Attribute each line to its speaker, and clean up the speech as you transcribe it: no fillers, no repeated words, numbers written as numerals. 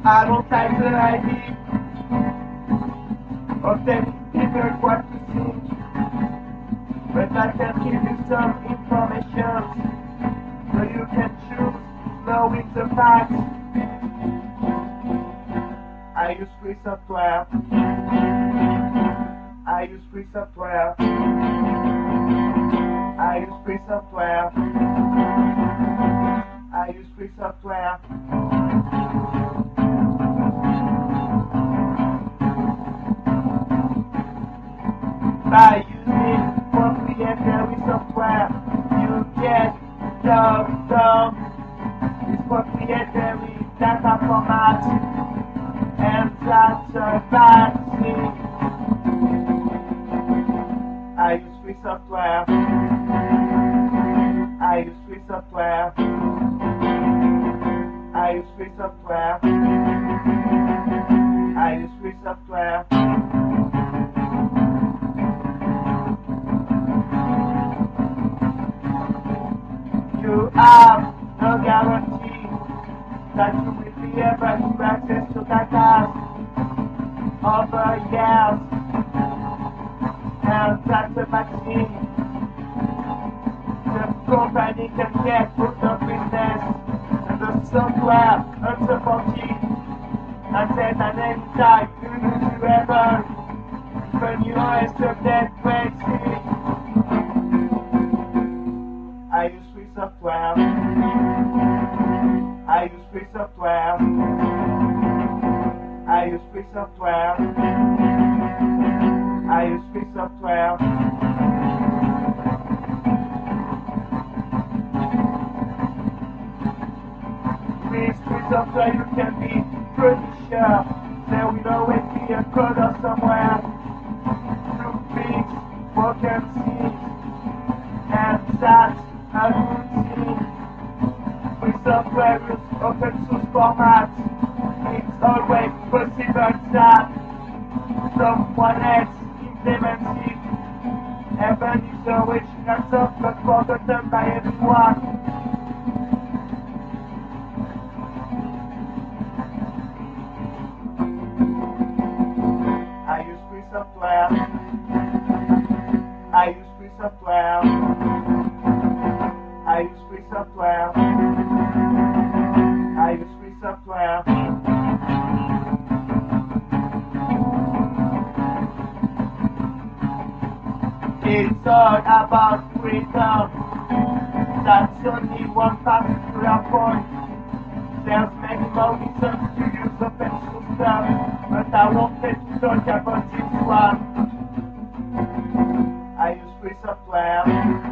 Speaker 1: I don't like the idea of telling people what to think, but I can give you some information so you can choose knowing the facts. I use free software. I use free software. I use free software. I use free software. By using proprietary software, you get this proprietary data format, and that's a bad thing. I use free software. I use free software. I use free software. I use free software. You have no guarantee that you will be able to access to data over years, and that's a vaccine. The company can get out of business, and the software unsupported, and then at any time you lose your able, when you are a subject crazy. I use free software. I use free software. I use free software. I use free software. With free software you can be pretty sure there will always be a coder somewhere to fix broken things, and that's a good thing. Free software use open source format. It's always possible that someone else implements it, even if the original software forgotten by everyone. I use free software. I use free software. I use free software. I use free software. It's all about freedom. That's only one particular point. There's many more reasons to use open source stuff, but I wanted to talk about this one. I use free software.